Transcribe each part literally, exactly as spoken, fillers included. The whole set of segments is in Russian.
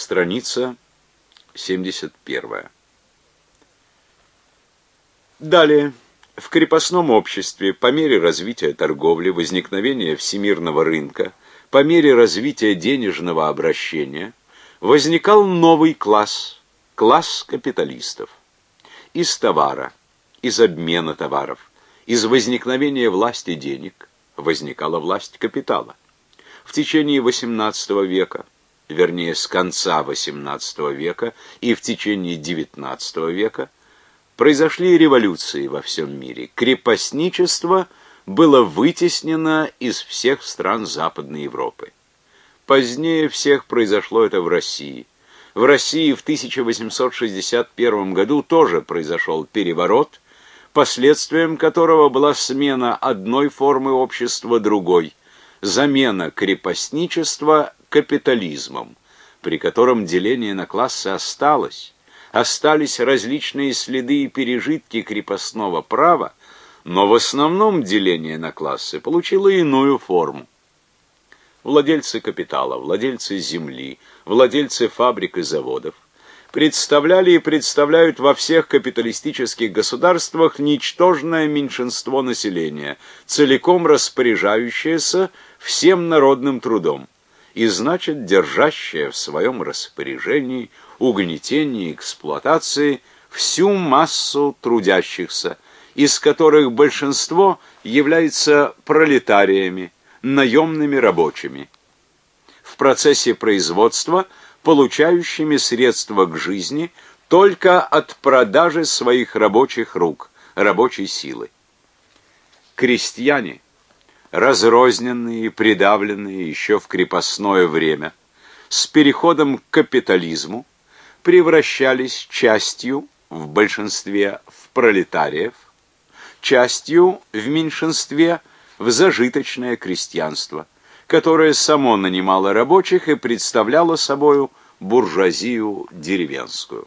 Страница семьдесят первая. Далее. В крепостном обществе по мере развития торговли, возникновения всемирного рынка, по мере развития денежного обращения, возникал новый класс, класс капиталистов. Из товара, из обмена товаров, из возникновения власти денег возникала власть капитала. В течение восемнадцатого века, вернее, с конца восемнадцатого века и в течение девятнадцатого века, произошли революции во всем мире. Крепостничество было вытеснено из всех стран Западной Европы. Позднее всех произошло это в России. В России в тысяча восемьсот шестьдесят первом году тоже произошел переворот, последствием которого была смена одной формы общества другой, замена крепостничества капитализмом, при котором деление на классы осталось. Остались различные следы и пережитки крепостного права, но в основном деление на классы получило иную форму. Владельцы капитала, владельцы земли, владельцы фабрик и заводов представляли и представляют во всех капиталистических государствах ничтожное меньшинство населения, целиком распоряжающееся всем народным трудом, и значит, держащее в своем распоряжении, угнетении, эксплуатации всю массу трудящихся, из которых большинство является пролетариями, наемными рабочими, в процессе производства получающими средства к жизни только от продажи своих рабочих рук, рабочей силы. Крестьяне, разрозненные и придавленные еще в крепостное время, с переходом к капитализму превращались частью, в большинстве, в пролетариев, частью, в меньшинстве, в зажиточное крестьянство, которое само нанимало рабочих и представляло собою буржуазию деревенскую.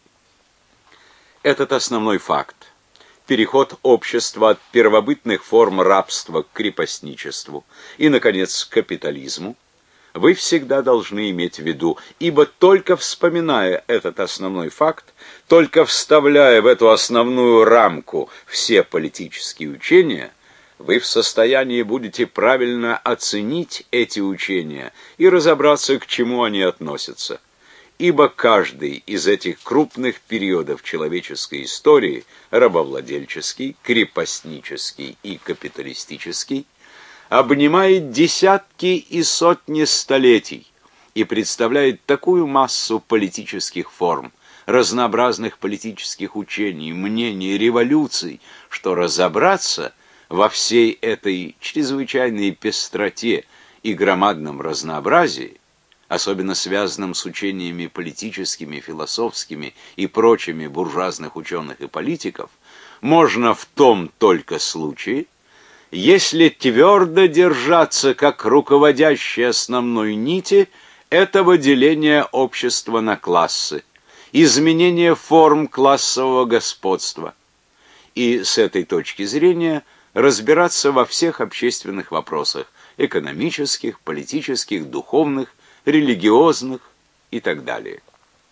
Этот основной факт, переход общества от первобытных форм рабства к крепостничеству и, наконец, к капитализму, вы всегда должны иметь в виду, ибо только вспоминая этот основной факт, только вставляя в эту основную рамку все политические учения, вы в состоянии будете правильно оценить эти учения и разобраться, к чему они относятся. Ибо каждый из этих крупных периодов человеческой истории, рабовладельческий, крепостнический и капиталистический, обнимает десятки и сотни столетий и представляет такую массу политических форм, разнообразных политических учений, мнений, революций, что разобраться во всей этой чрезвычайной пестроте и громадном разнообразии, особенно связанном с учениями политическими, философскими и прочими буржуазных ученых и политиков, можно в том только случае, если твердо держаться как руководящей основной нити этого деления общества на классы, изменения форм классового господства, и с этой точки зрения разбираться во всех общественных вопросах, экономических, политических, духовных, религиозных и так далее.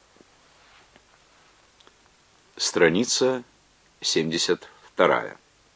Страница семьдесят вторая.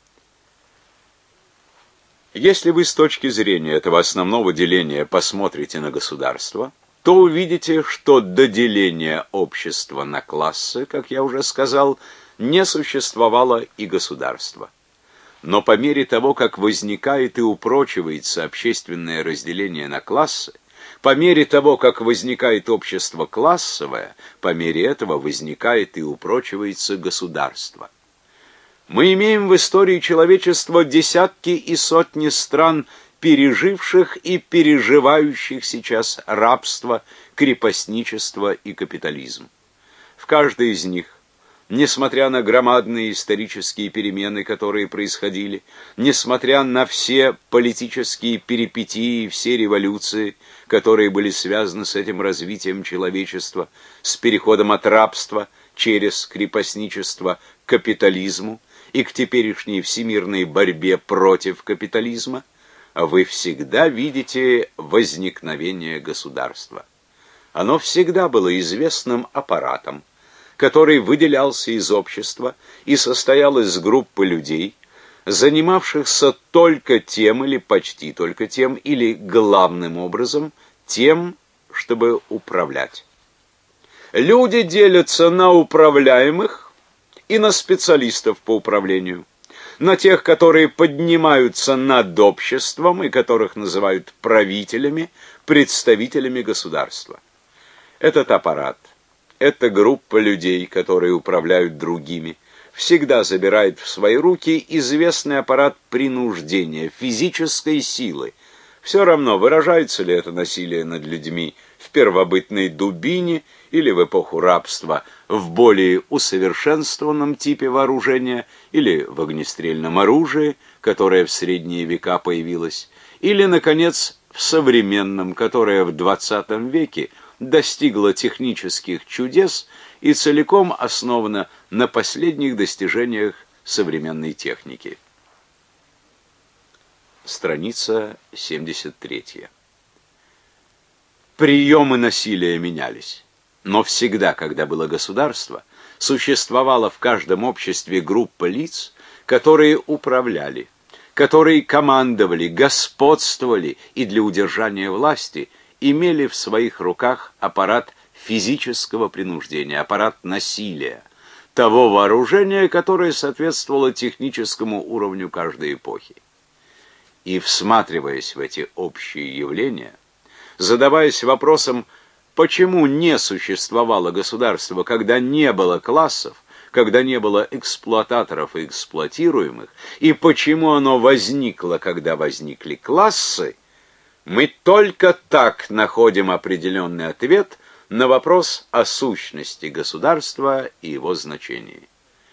Если вы с точки зрения этого основного деления посмотрите на государство, то увидите, что до деления общества на классы, как я уже сказал, не существовало и государства. Но по мере того, как возникает и упрочивается общественное разделение на классы, по мере того, как возникает общество классовое, по мере этого возникает и упрочивается государство. Мы имеем в истории человечества десятки и сотни стран, переживших и переживающих сейчас рабство, крепостничество и капитализм. В каждой из них, несмотря на громадные исторические перемены, которые происходили, несмотря на все политические перипетии и все революции, которые были связаны с этим развитием человечества, с переходом от рабства через крепостничество к капитализму и к теперешней всемирной борьбе против капитализма, вы всегда видите возникновение государства. Оно всегда было известным аппаратом, который выделялся из общества и состоял из группы людей, занимавшихся только тем или почти только тем, или главным образом тем, чтобы управлять. Люди делятся на управляемых и на специалистов по управлению, на тех, которые поднимаются над обществом и которых называют правителями, представителями государства. Этот аппарат, эта группа людей, которые управляют другими, всегда забирает в свои руки известный аппарат принуждения, физической силы. Все равно, выражается ли это насилие над людьми в первобытной дубине или в эпоху рабства в более усовершенствованном типе вооружения, или в огнестрельном оружии, которое в средние века появилось, или, наконец, в современном, которое в двадцатом веке достигло технических чудес и целиком основано на последних достижениях современной техники. Страница семьдесят три. Приемы насилия менялись, но всегда, когда было государство, существовала в каждом обществе группа лиц, которые управляли, которые командовали, господствовали и для удержания власти имели в своих руках аппарат физического принуждения, аппарат насилия, того вооружения, которое соответствовало техническому уровню каждой эпохи. И, всматриваясь в эти общие явления, задаваясь вопросом, почему не существовало государство, когда не было классов, когда не было эксплуататоров и эксплуатируемых, и почему оно возникло, когда возникли классы, мы только так находим определенный ответ на вопрос о сущности государства и его значении.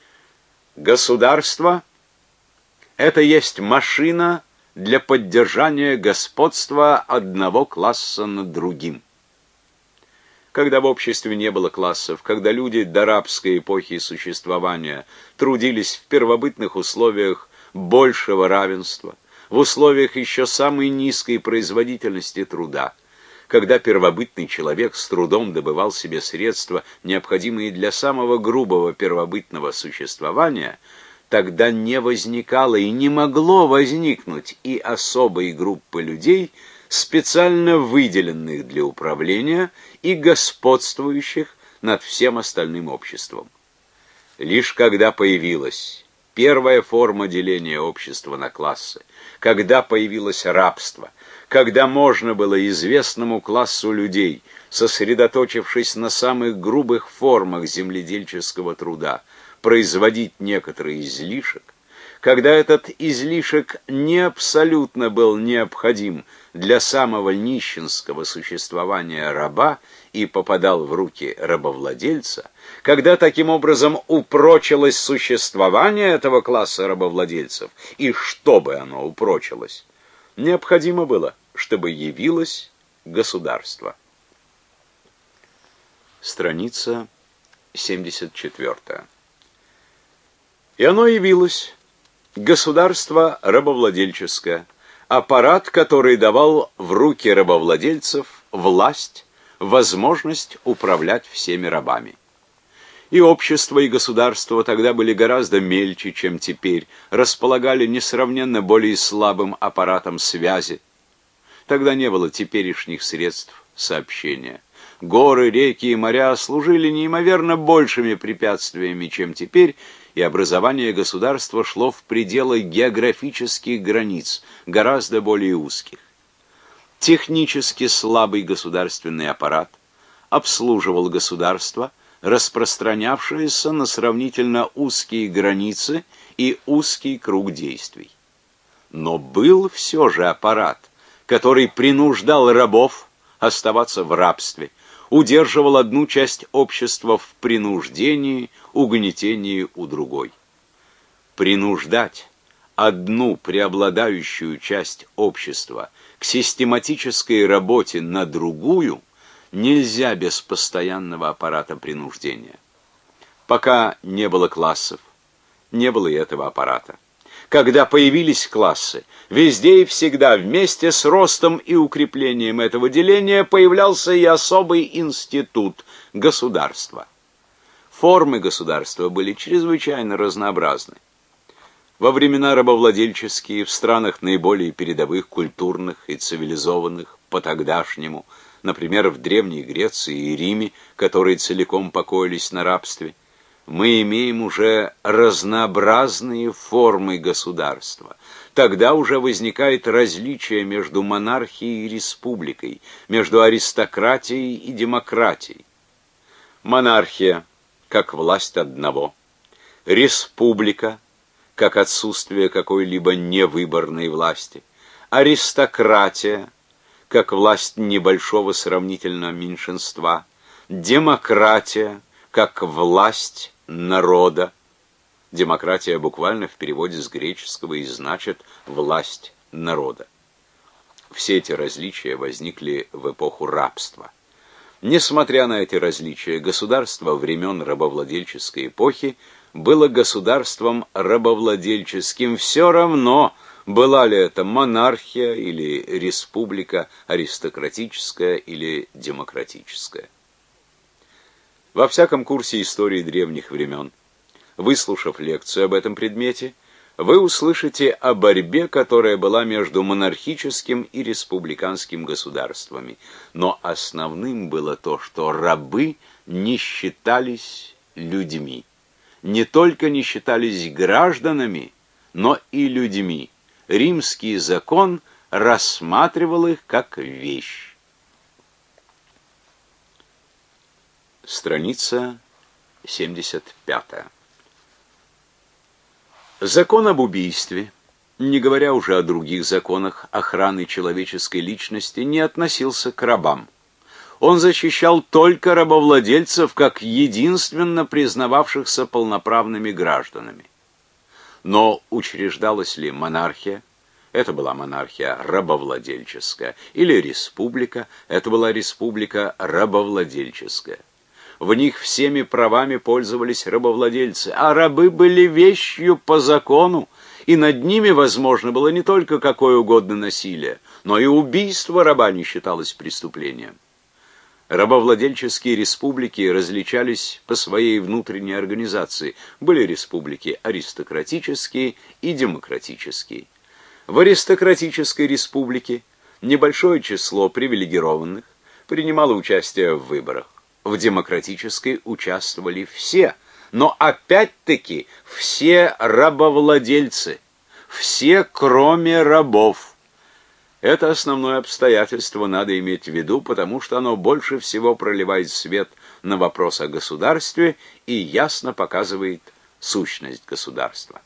Государство – это есть машина для поддержания господства одного класса над другим. Когда в обществе не было классов, когда люди до рабской эпохи существования трудились в первобытных условиях большего равенства, в условиях еще самой низкой производительности труда, когда первобытный человек с трудом добывал себе средства, необходимые для самого грубого первобытного существования, тогда не возникало и не могло возникнуть и особой группы людей, специально выделенных для управления и господствующих над всем остальным обществом. Лишь когда появилась первая форма деления общества на классы, когда появилось рабство, когда можно было известному классу людей, сосредоточившись на самых грубых формах земледельческого труда, производить некоторый излишек, когда этот излишек не абсолютно был необходим для самого нищенского существования раба и попадал в руки рабовладельца, когда таким образом упрочилось существование этого класса рабовладельцев, и чтобы оно упрочилось, необходимо было, чтобы явилось государство. Страница семьдесят четыре. И оно явилось, государство рабовладельческое, аппарат, который давал в руки рабовладельцев власть, возможность управлять всеми рабами. И общество, и государство тогда были гораздо мельче, чем теперь, располагали несравненно более слабым аппаратом связи. Тогда не было теперешних средств сообщения. Горы, реки и моря служили неимоверно большими препятствиями, чем теперь, и образование государства шло в пределы географических границ, гораздо более узких. Технически слабый государственный аппарат обслуживал государство, распространявшееся на сравнительно узкие границы и узкий круг действий. Но был все же аппарат, который принуждал рабов оставаться в рабстве, удерживал одну часть общества в принуждении, угнетении у другой. Принуждать одну преобладающую часть общества к систематической работе на другую нельзя без постоянного аппарата принуждения. Пока не было классов, не было и этого аппарата. Когда появились классы, везде и всегда вместе с ростом и укреплением этого деления появлялся и особый институт – государства. Формы государства были чрезвычайно разнообразны. Во времена рабовладельческие, в странах наиболее передовых, культурных и цивилизованных по тогдашнему, например, в Древней Греции и Риме, которые целиком покоились на рабстве, мы имеем уже разнообразные формы государства. Тогда уже возникает различие между монархией и республикой, между аристократией и демократией. Монархия как власть одного, республика как отсутствие какой-либо невыборной власти, аристократия как власть небольшого сравнительно меньшинства, демократия как власть народа. Демократия буквально в переводе с греческого и значит «власть народа». Все эти различия возникли в эпоху рабства. Несмотря на эти различия, государство времен рабовладельческой эпохи было государством рабовладельческим. Все равно, была ли это монархия или республика, аристократическая или демократическая. Во всяком курсе истории древних времен, выслушав лекцию об этом предмете, вы услышите о борьбе, которая была между монархическим и республиканским государствами. Но основным было то, что рабы не считались людьми. Не только не считались гражданами, но и людьми. Римский закон рассматривал их как вещь. Страница семьдесят пятая. Закон об убийстве, не говоря уже о других законах охраны человеческой личности, не относился к рабам. Он защищал только рабовладельцев как единственно признававшихся полноправными гражданами. Но учреждалась ли монархия? Это была монархия рабовладельческая. Или республика? Это была республика рабовладельческая. В них всеми правами пользовались рабовладельцы, а рабы были вещью по закону, и над ними возможно было не только какое угодно насилие, но и убийство раба не считалось преступлением. Рабовладельческие республики различались по своей внутренней организации. Были республики аристократические и демократические. В аристократической республике небольшое число привилегированных принимало участие в выборах. В демократической участвовали все, но опять-таки все рабовладельцы, все кроме рабов. Это основное обстоятельство надо иметь в виду, потому что оно больше всего проливает свет на вопрос о государстве и ясно показывает сущность государства.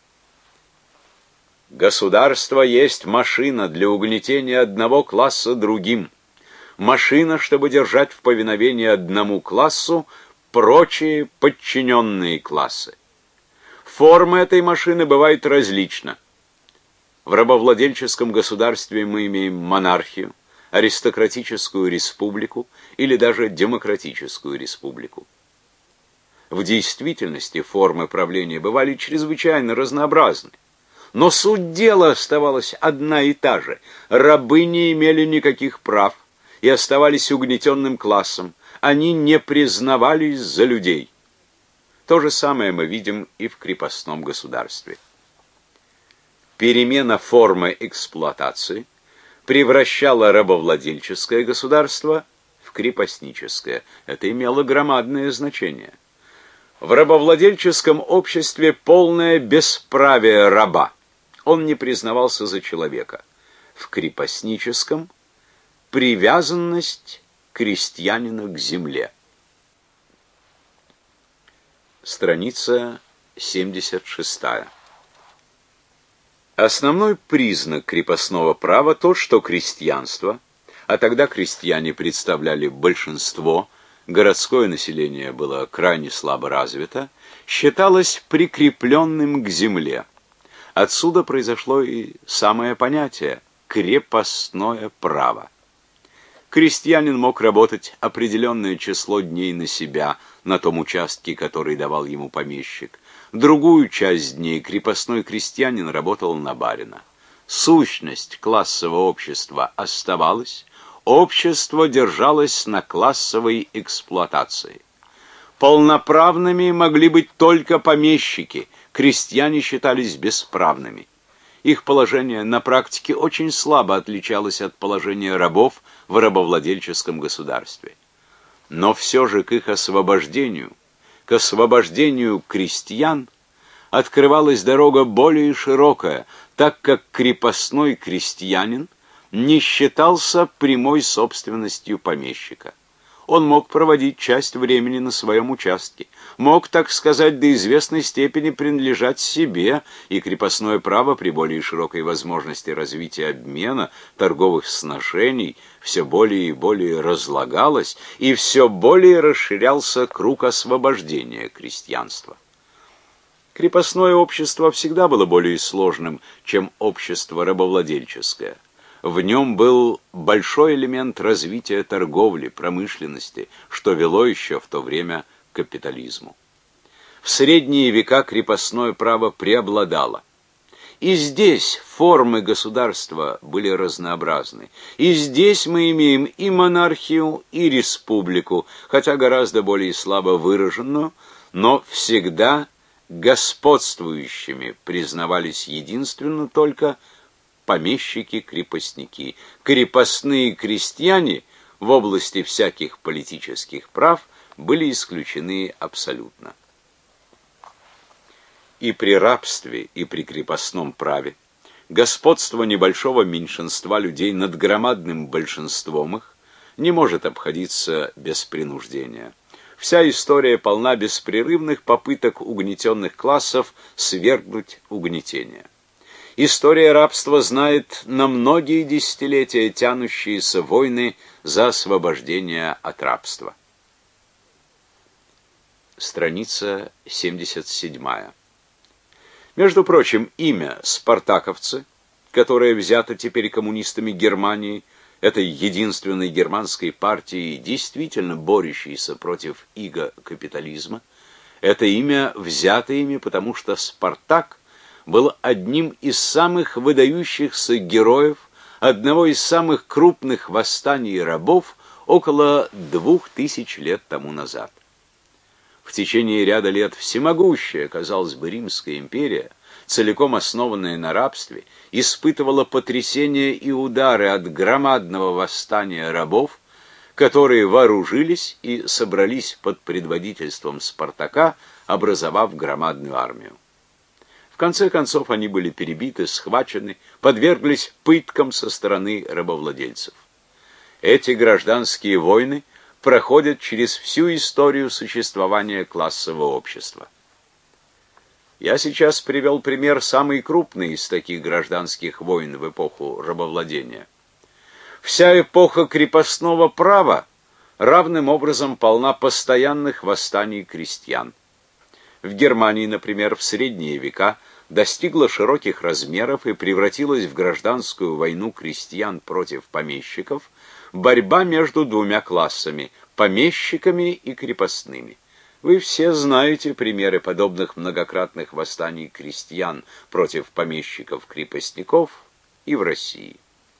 Государство есть машина для угнетения одного класса другим. Машина, чтобы держать в повиновении одному классу прочие подчиненные классы. Форма этой машины бывает различна. В рабовладельческом государстве мы имеем монархию, аристократическую республику или даже демократическую республику. В действительности формы правления бывали чрезвычайно разнообразны. Но суть дела оставалась одна и та же. Рабы не имели никаких прав и оставались угнетенным классом. Они не признавались за людей. То же самое мы видим и в крепостном государстве. Перемена формы эксплуатации превращала рабовладельческое государство в крепостническое. Это имело громадное значение. В рабовладельческом обществе полное бесправие раба. Он не признавался за человека. В крепостническом привязанность крестьянина к земле. Страница семьдесят шестая. Основной признак крепостного права тот, что крестьянство, а тогда крестьяне представляли большинство, городское население было крайне слабо развито, считалось прикрепленным к земле. Отсюда произошло и самое понятие крепостное право. Крестьянин мог работать определенное число дней на себя, на том участке, который давал ему помещик, Другую часть дней крепостной крестьянин работал на барина. Сущность классового общества оставалась, общество держалось на классовой эксплуатации. Полноправными могли быть только помещики, крестьяне считались бесправными. Их положение на практике очень слабо отличалось от положения рабов в рабовладельческом государстве. Но все же к их освобождению, к освобождению крестьян открывалась дорога более широкая, так как крепостной крестьянин не считался прямой собственностью помещика. Он мог проводить часть времени на своем участке, мог, так сказать, до известной степени принадлежать себе, и крепостное право при более широкой возможности развития обмена, торговых сношений все более и более разлагалось, и все более расширялся круг освобождения крестьянства. Крепостное общество всегда было более сложным, чем общество рабовладельческое. В нем был большой элемент развития торговли, промышленности, что вело еще в то время к капитализму. В средние века крепостное право преобладало. И здесь формы государства были разнообразны. И здесь мы имеем и монархию, и республику, хотя гораздо более слабо выраженную, но всегда господствующими признавались единственно только помещики-крепостники. Крепостные крестьяне в области всяких политических прав были исключены абсолютно. И при рабстве, и при крепостном праве господство небольшого меньшинства людей над громадным большинством их не может обходиться без принуждения. Вся история полна беспрерывных попыток угнетенных классов свергнуть угнетение. История рабства знает на многие десятилетия тянущиеся войны за освобождение от рабства. Страница семьдесят семь. Между прочим, имя «спартаковцы», которое взято теперь коммунистами Германии, этой единственной германской партии, действительно борющейся против иго капитализма, это имя взято ими, потому что Спартак был одним из самых выдающихся героев одного из самых крупных восстаний рабов около двух тысяч лет тому назад. В течение ряда лет всемогущая, казалось бы, Римская империя, целиком основанная на рабстве, испытывала потрясения и удары от громадного восстания рабов, которые вооружились и собрались под предводительством Спартака, образовав громадную армию. В конце концов они были перебиты, схвачены, подверглись пыткам со стороны рабовладельцев. Эти гражданские войны проходят через всю историю существования классового общества. Я сейчас привел пример самый крупный из таких гражданских войн в эпоху рабовладения. Вся эпоха крепостного права равным образом полна постоянных восстаний крестьян. В Германии, например, в средние века достигла широких размеров и превратилась в гражданскую войну крестьян против помещиков, борьба между двумя классами – помещиками и крепостными. Вы все знаете примеры подобных многократных восстаний крестьян против помещиков-крепостников и в России.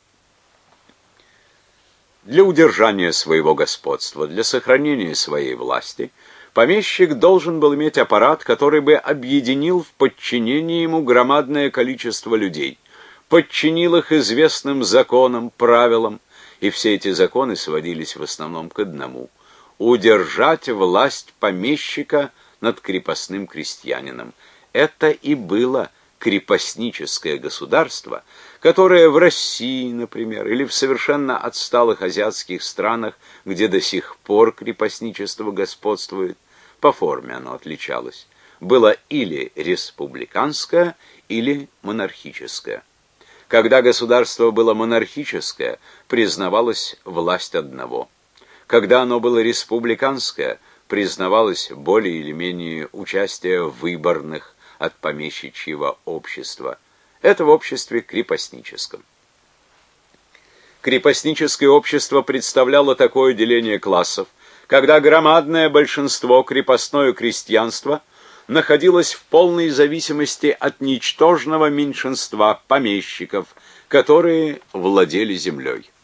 Для удержания своего господства, для сохранения своей власти – помещик должен был иметь аппарат, который бы объединил в подчинении ему громадное количество людей, подчинил их известным законам, правилам, и все эти законы сводились в основном к одному – удержать власть помещика над крепостным крестьянином. Это и было крепостническое государство, которое в России, например, или в совершенно отсталых азиатских странах, где до сих пор крепостничество господствует, по форме оно отличалось, было или республиканское, или монархическое. Когда государство было монархическое, признавалась власть одного. Когда оно было республиканское, признавалось более или менее участие в выборных от помещичьего общества. Это в обществе крепостническом. Крепостническое общество представляло такое деление классов, когда громадное большинство крепостное крестьянства находилась в полной зависимости от ничтожного меньшинства помещиков, которые владели землей.